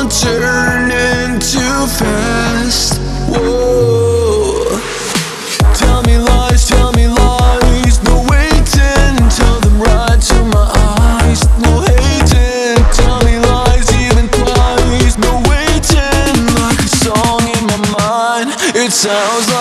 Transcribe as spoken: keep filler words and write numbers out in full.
I'm turning too fast. Whoa. Tell me lies, tell me lies, no waiting. Tell them right to my eyes, no hating. Tell me lies, even twice, no waiting. Like a song in my mind, it sounds like